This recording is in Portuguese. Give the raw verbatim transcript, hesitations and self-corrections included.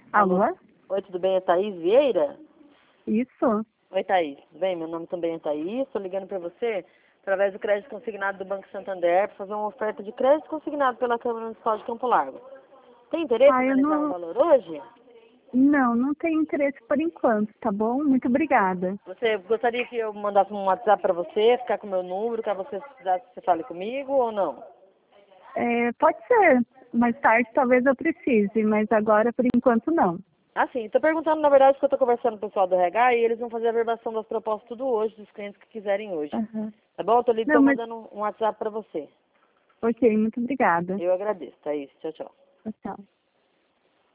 Alô? Alô? Oi, tudo bem? É Thaís Vieira? Isso. Oi, Thaís. Tudo bem? Meu nome também é Thaís. Estou ligando para você através do crédito consignado do Banco Santander para fazer uma oferta de crédito consignado pela Câmara Municipal de Campo Largo. Tem interesse Ah, em eu analisar um não... valor hoje? Não, não tenho interesse por enquanto, tá bom? Muito obrigada. Você gostaria que eu mandasse um WhatsApp para você, ficar com o meu número, caso você precisasse que você fale comigo ou não? É, pode ser. Mais tarde talvez eu precise, mas agora por enquanto não. Ah, sim. Estou perguntando, na verdade, que eu estou conversando com o pessoal do R H e eles vão fazer a verbação das propostas tudo hoje, dos clientes que quiserem hoje. Aham. Tá bom? Estou Não, então mas... mandando um WhatsApp para você. Ok, muito obrigada. Eu agradeço, Thaís. Tchau, tchau. Tchau, tchau.